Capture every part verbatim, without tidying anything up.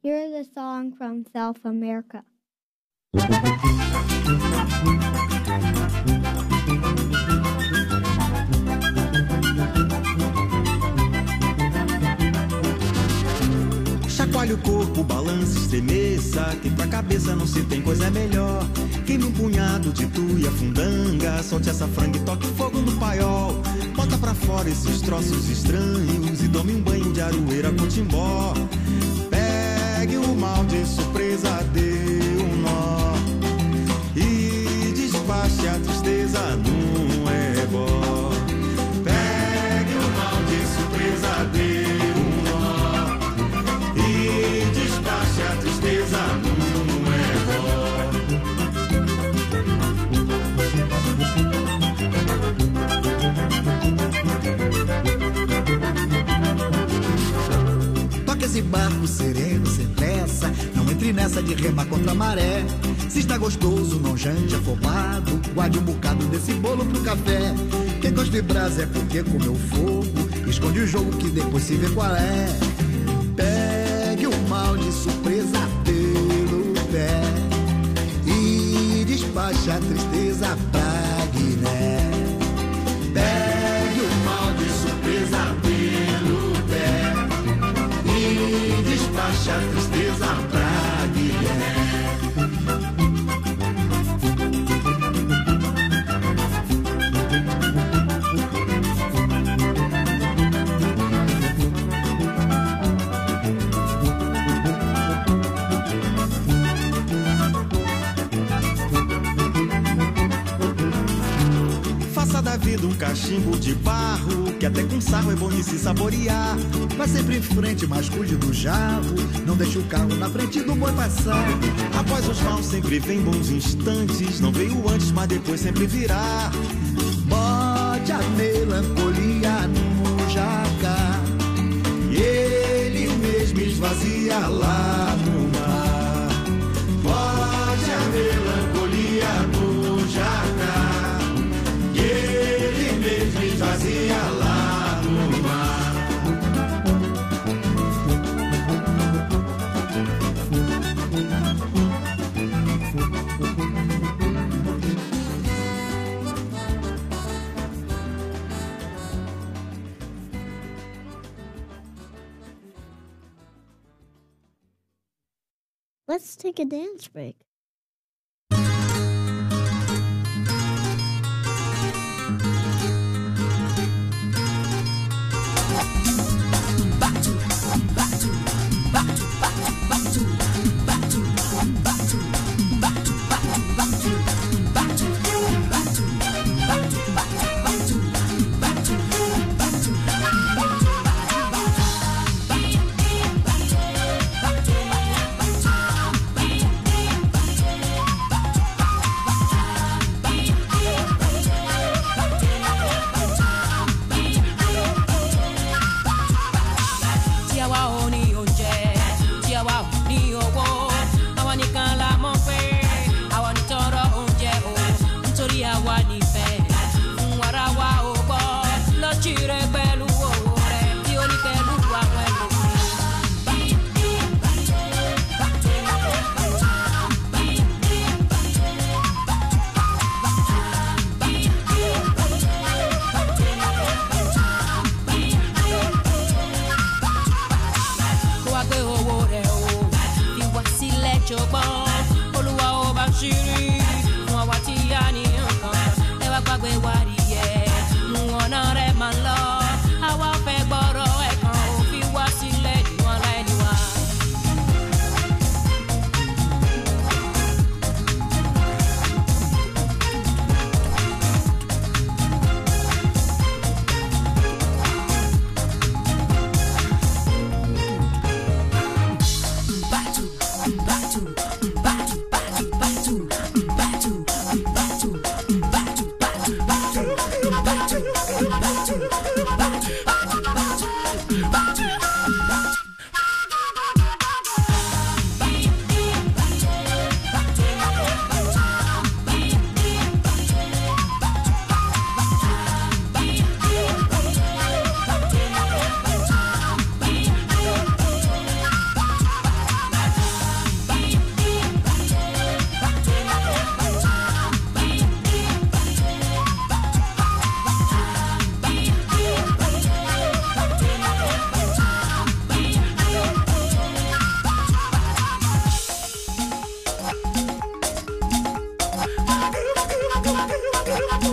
Here's a song from South America. Chacoalhe o corpo, balance, estremeça, que pra cabeça não se tem coisa melhor. Queime um punhado de tuia, fundanga, solte essa franga e toque fogo no paiol. Bota pra fora esses troços estranhos e tome um banho de aroeira com timbó. Pegue o mal de surpresa, dê um nó e despache a tristeza num ebó. Pegue o mal de surpresa, dê um nó e despache a tristeza num ebó. Toque esse barco sereno, sem pressa, não entre nessa de remar contra a maré. Se está gostoso, não jante afobado, guarde um bocado desse bolo pro café. Quem gosta de brasa é porque comeu fogo, esconde o jogo que depois se vê qual é. Pegue o mal de surpresa pelo pé e despache a tristeza pra Guiné. Pegue o mal de surpresa pelo pé e despache a tristeza pra Guiné. Da vida um cachimbo de barro, que até com sarro é bom de se saborear. Vá sempre em frente, mas cuide do jarro, não deixe o carro na frente do boi passar. Após os maus sempre vem bons instantes, não veio antes, mas depois sempre virá. Bote a melancolia no jacar e ele mesmo esvazia lá no mar. Bote a melancolia no jacar, ele mesmo esvazia lá no mar. Let's take a dance break.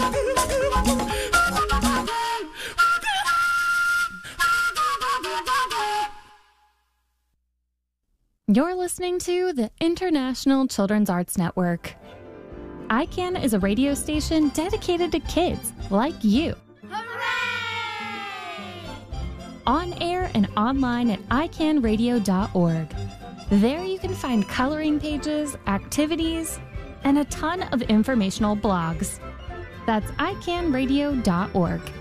You're listening to the International Children's Arts Network. I CAN is a radio station dedicated to kids like you. Hooray! On air and online at i can radio dot org. There you can find coloring pages, activities, and a ton of informational blogs. That's i can radio dot org.